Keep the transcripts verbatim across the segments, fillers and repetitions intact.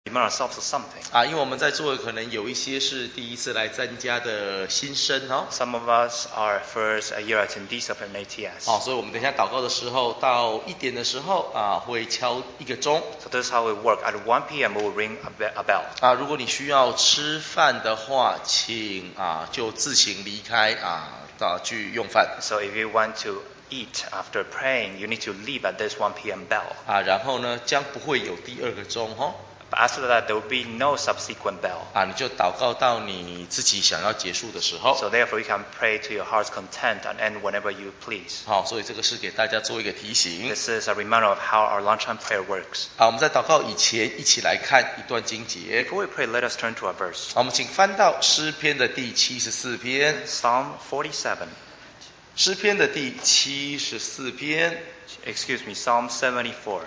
remind ourselves of something. 啊，因为我们在座的可能有一些是第一次来参加的新生哦。 Some of us are first year attendees of an A T S. 好，所以我们等一下祷告的时候，到一点的时候啊，会敲一个钟。 So this is how it works. At one p.m. we will ring a be- a bell. 啊，如果你需要吃饭的话，请啊就自行离开啊，啊去用饭。 So if you want to eat after praying, you need to leave at this one p.m. bell. 啊，然后呢，将不会有第二个钟哦。 But after that, there will be no subsequent bell. 啊，你就祷告到你自己想要结束的时候。 So therefore, you can pray to your heart's content and end whenever you please. 好，所以这个是给大家做一个提醒。 This is a reminder of how our lunchtime prayer works. 好，我们在祷告以前，一起来看一段经节。 Before we pray, let us turn to our verse. 好，我们请翻到诗篇的第七十四篇。 Psalm forty-seven. 诗篇的第七十四篇 Excuse me, Psalm seventy-four,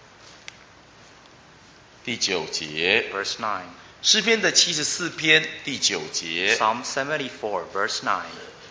第九节。 verse nine. 诗篇的七十四篇第九节。 Psalm seventy-four, verse nine.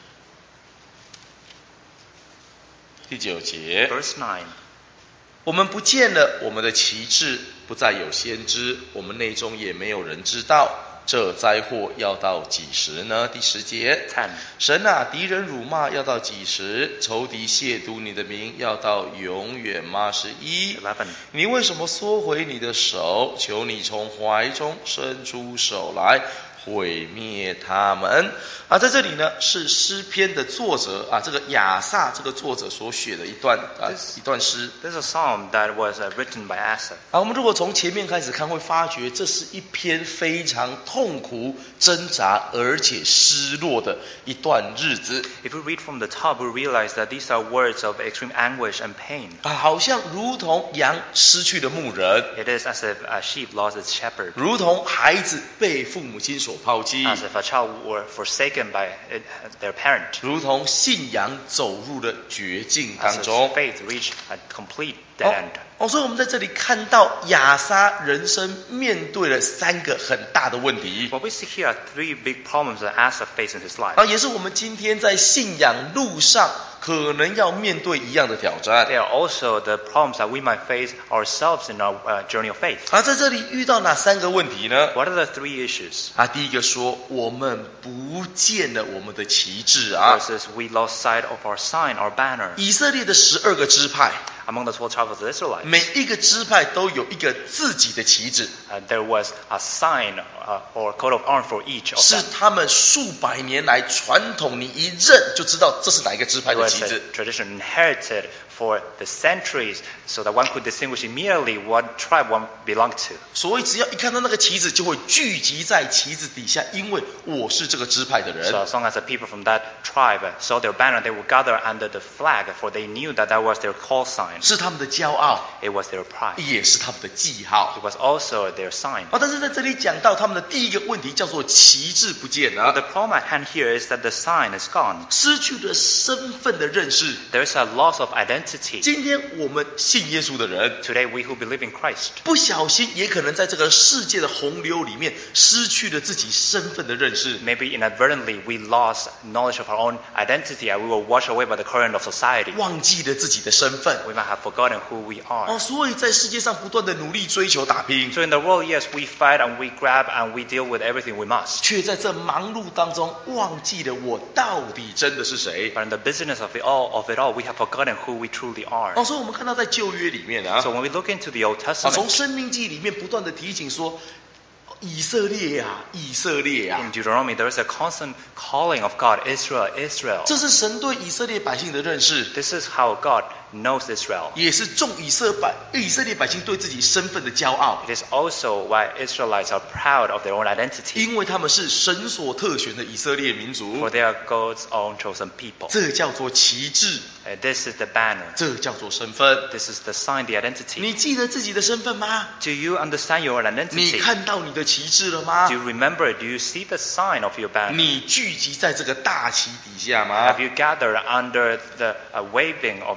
第九节。 Verse nine. 我们不见了我们的旗帜，不再有先知，我们内中也没有人知道。这灾祸要到几时呢？第十节。 ten. 神啊，敌人辱骂要到几时？仇敌亵渎你的名要到永远吗？十一。 eleven. 你为什么缩回你的手？求你从怀中伸出手来，毁灭他们。啊，在这里呢是诗篇的作者啊，这个亚萨这个作者所写的一段啊一段诗。 This is a psalm that was uh, written by Asaph. 啊，我们如果从前面开始看，会发觉这是一篇非常痛苦、挣扎而且失落的一段日子。 If we read from the top, we realize that these are words of extreme anguish and pain. 啊，好像如同羊失去了牧人， It is as if a sheep lost its shepherd, 如同孩子被父母亲所抛弃， as if a child were forsaken by it, their parent, 如同信仰走入了绝境 as 当 if 中。 faith reached a complete dead end. 哦，所以我们在这里看到亚撒人生面对了三个很大的问题。 What we see here are three big problems that Asaph faced in his life. 啊，也是我们今天在信仰路上可能要面对一样的挑战。 They are also the problems that we might face ourselves in our uh, journey of faith. 啊，在这里遇到哪三个问题呢？ What are the three issues? 啊，第一个说我们不见了我们的旗帜啊。 Versus we lost sight of our sign, our banner. 以色列的十二个支派， Among the twelve tribes of the Israelites, 每一个支派都有一个自己的旗帜， uh, there was a sign uh, or coat of arms for each of 是 them. 他们数百年来传统，你一认就知道这是哪一个支派 It 的 was 旗 a 帜。 tradition inherited for the centuries so that one could distinguish immediately what tribe one belonged to. 所以只要一看到那个旗帜，就会聚集在旗帜底下，因为我是这个支派的人。 So as long as the people from that tribe saw their banner, they would gather under the flag, for they knew that that was their call sign. 是他们的骄傲， It was their pride. 也是他们的记号。 It was also their sign. 哦，但是在这里讲到他们的第一个问题叫做旗帜不见 But the 了， problem at hand here is that the sign is gone. 失去了身份的认识。 There is a loss of identity. 今天我们信耶稣的人， Today, we who believe in Christ, 不小心也可能在这个世界的洪流里面失去了自己身份的认识。 maybe inadvertently we lost knowledge of our own identity and we were washed away by the current of society. 忘记了自己的身份。 We might have forgotten who we 哦， are. 所以在世界上不断的努力追求打拼， So in the world, yes, we fight and we grab and we deal with everything we must. 却在这忙碌当中忘记了我到底真的是谁。 But in the business of it all, of it all, we have forgotten who we truly are. 哦，所以我们看到在旧约里面啊， So when we look into the Old 啊，从 Testament, 生命记里面不断的提醒说，以色列呀、啊，以色列呀、 in 啊， Deuteronomy, there is a constant calling of God, Israel, Israel. 这是神对以色列百姓的认识， This is how God knows Israel. 也是众以色百以色列百姓对自己身份的骄傲， It is also why Israelites are proud of their own identity, 因为他们是神所特选的以色列民族 for，they are God's own chosen people. 这叫做旗帜， Uh, This is the banner. 这叫做身份。 This is the sign, the identity. 你记得自己的身份吗？ Do you understand your own 你 identity? 看到你的旗帜了吗 Do？you remember it? Do you see the sign of your banner? 你聚集在这个大旗底下吗 Have？you gathered under the uh, waving of the banner?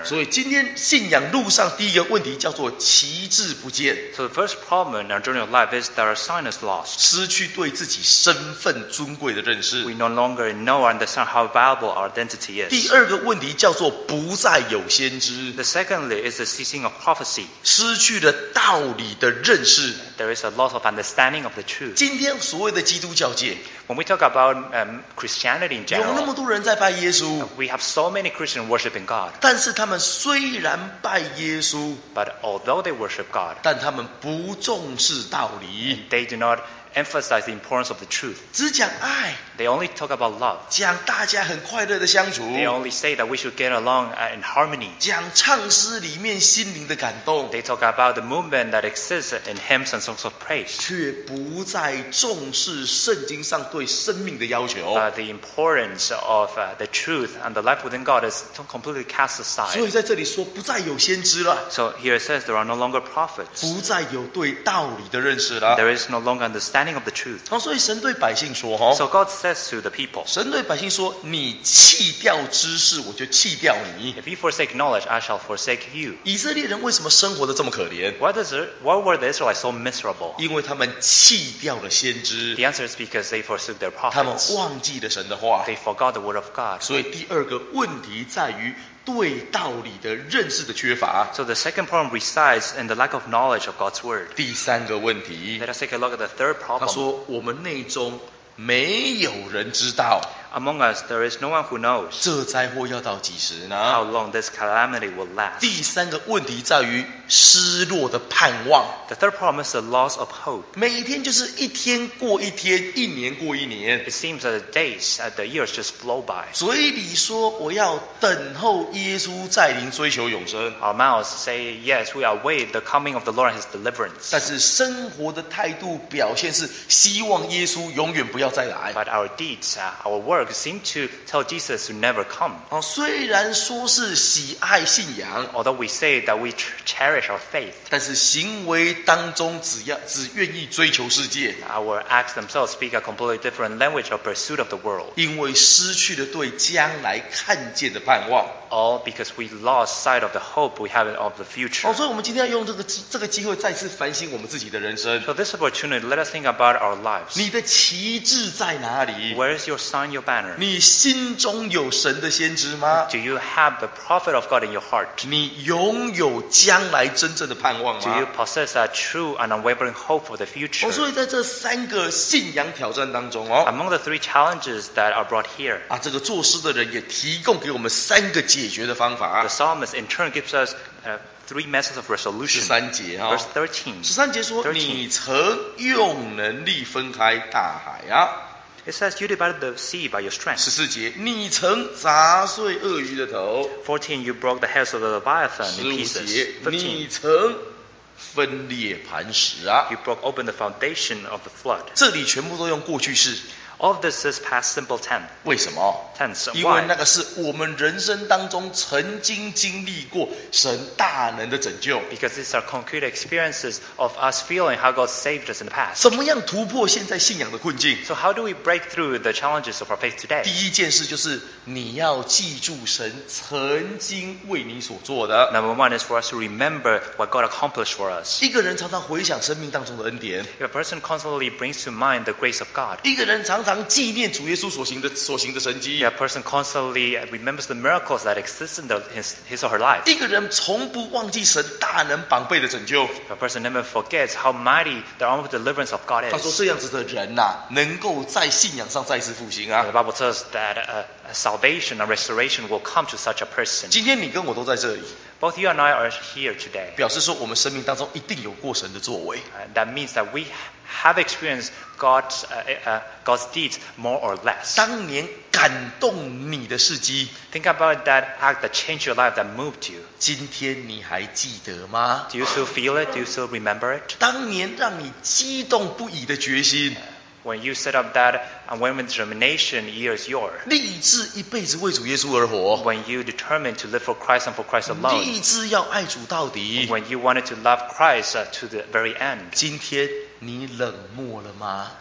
所以今天信仰路上第一个问题叫做旗帜不见。 So the first problem in our journey of life is that our sign is lost. 失去对自己身份尊贵的认识。 We no longer know or understand how valuable our identity 第 is. 二个问题叫做不再有先知。 The secondly is the ceasing of prophecy. 失去了道理的认识。 There is a loss of understanding of the truth. 今天所谓的基督教界， When we talk about um, Christianity in 有那么 general, 多人在拜耶稣， we have so many Christians worshiping God. 但是他们虽然拜耶稣， But although they worship God, 但他们不重视道理， they do not emphasize the importance of the truth. 只讲爱， They only talk about love. 讲大家很快乐的相处， They only say that we should get along uh, in harmony. 讲唱诗里面心灵的感动， They talk about the movement that exists in hymns and songs of praise. 却不再重视圣经上对生命的要求。 Uh, the importance of uh, the truth and the life within God is completely cast 所以 aside. 在这里说，不再有先知了， So here it says there are no longer prophets. 不再有对道理的认识了。 There is no longer understanding of the truth. 好，所以神对百姓说：“哈， So God says to the people, 神对百姓说，你弃掉知识，我就弃掉你。 if you forsake knowledge, I shall forsake you. 以色列人为什么生活的这么可怜？ Why, does it, why were the Israelites so miserable? 因为他们弃掉了先知， The answer is because they forsook their 他们 prophets. 忘记了神的话。 They forgot the word of God. 所以第二个问题在于对道理的认识的缺乏。 So the second problem resides in the lack of knowledge of God's word. 第三个问题， Let us take a look at the third 他 problem. 说我们内中没有人知道 Among us, there is no one who knows 这灾祸要到几时 how 呢？ long this calamity will last. 第三个问题在于失落的盼望。 The third problem is the loss of hope. 每天就是一天过一天，一年过一年。 It seems that the days, uh, the years just flow by. 嘴里说我要等候耶稣再临，追求永生， Our mouths say, yes, we await the coming of the Lord and His deliverance. 但是生活的态度表现是希望耶稣永远不要再来。 But our deeds, uh, our work seem to tell Jesus to never come. 哦，虽然说是喜爱信仰， Although we say that we ch- cherish our faith, 但是行为当中只要只愿意追求世界， our acts themselves speak a completely different language of pursuit of the world. 因为失去了对将来看见的盼望。 All because we lost sight of the hope we have of the future. 哦，所以我们今天要用这个机这个机会再次反省我们自己的人生。 So this opportunity, let us think about our lives. 你的旗帜在哪里？ Where is your sign, your banner? 你心中有神的先知吗？ Do you have the prophet of God in your heart? 你拥有将来真正的盼望 Do you 吗？ possess a true and unwavering hope for the 哦， future? 所以在这三个信仰挑战当中哦， Among the three challenges that are brought here, 啊，这个作诗的人也提供给我们三个解决的方法 the。psalmist in turn gives us uh, three methods of 十 resolution. 三节哈、 Verse thirteen. 十三节说：“ 13 你曾用能力分开大海啊。” It says, you divided the sea by your 十 strength. 四节：“你曾砸碎鳄鱼的头。 Fourteen, you broke the heads of the Leviathan ” 十 in 五 pieces. 节：“你 Fifteen, 曾分裂磐石啊。 you broke open the foundation of the flood. ” 这里全部都用过去式， All of this is past simple tense. 为什么？ Tense. 因为那 Why? 个是我们人生当中曾经经历过神大能的拯救。 Because these are concrete experiences of us feeling how God saved us in the past. 怎么样突破现在信仰的困境？ So how do we break through the challenges of our faith today? 第一件事就是你要记住神曾经为你所做的。 Number one is for us to remember what God accomplished for us. 一个人常常回想生命当中的恩典， If a person constantly brings to mind the grace of God, 一个人常常纪念主耶稣所行的所行的神迹 if，a person constantly remembers the miracles that exist in the, his, his or her life, 一个人从不忘记神大能宝贝的拯救。 if a person never forgets how mighty the arm of deliverance of God 他说 is. 这样子的人呐、能够在信仰上再次复兴 The 啊。 Bible tells that uh, salvation and restoration will come to such a person. 今天你跟我都在这里， Both you and I are here today. 表示说我们生命当中一定有过神的作为。 Uh, that means that we have experienced God's, uh, uh, God's deeds more or less. 当年感动你的事迹， Think about that act that changed your life, that moved you. 今天你还记得吗？ Do you still feel it? Do you still remember it? 当年让你激动不已的决心， When you set up that unwavering determination, years your. 立志一辈子为主耶稣而活， When you determined to live for Christ and for Christ alone. 立志要爱主到底。 When you wanted to love Christ uh, to the very end. 今天你冷漠了吗？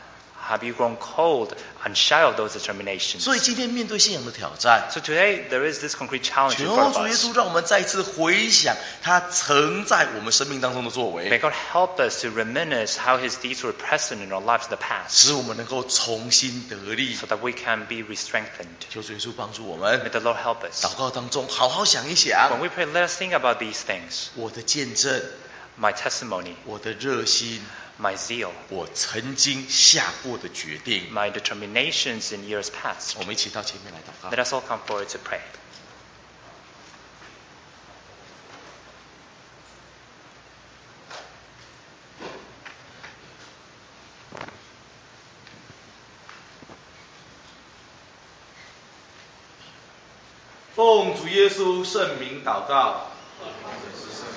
Have you grown cold and shy of those determinations? 所以今天面对信仰的挑战， So today there is this concrete challenge in 求 front of 主耶 us. 稣让我们再次回想他曾在我们生命当中的作 May 为， God help us to reminisce how His deeds were present in our lives in the past, 使我们能够重新得力。 so that we can be re-strengthened. 求主耶稣帮助我 May 们， the Lord help us. 祷告当中好好想一 When 想， we pray, let us think about these things. 我的见证， My testimony, 我的热心， my zeal, 我曾经下过的决定。 my determinations in years past. 我们一起到前面来祷告 Let。us all come forward to pray. 奉主耶稣圣名祷告。